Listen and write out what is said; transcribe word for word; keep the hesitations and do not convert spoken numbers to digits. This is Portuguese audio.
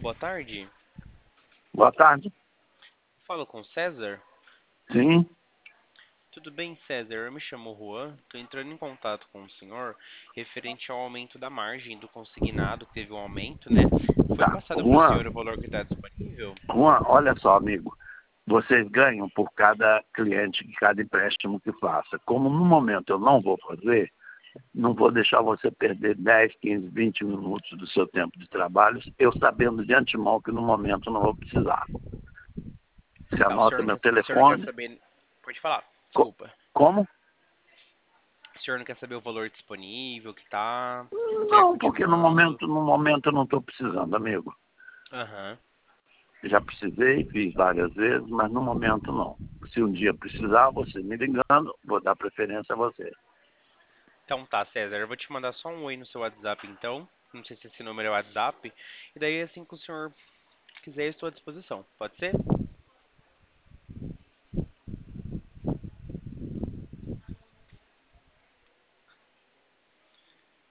boa tarde. Boa tarde. Falo com César. Sim. Tudo bem, César? Eu me chamo Juan. Estou entrando em contato com o senhor referente ao aumento da margem do consignado, que teve um aumento, né? Foi Tá. passado para o Juan, senhor o valor que está disponível? Juan, olha só, amigo. Vocês ganham por cada cliente, cada empréstimo que faça. Como no momento eu não vou fazer, não vou deixar você perder dez, quinze, vinte minutos do seu tempo de trabalho, eu sabendo de antemão que no momento não vou precisar. Você Tá, o senhor anota não meu quer, o senhor não quer telefone. saber... Pode falar, Co- desculpa. como? O senhor não quer saber o valor disponível que tá? Quer Não, porque no continuando? momento, no momento eu não estou precisando, amigo. Aham. Já precisei, fiz várias vezes, mas no momento não. Se um dia precisar, você me ligando, vou dar preferência a você. Então tá, César, eu vou te mandar só um oi no seu WhatsApp, então. Não sei se esse número é WhatsApp. E daí, assim que o senhor quiser, eu estou à disposição. Pode ser?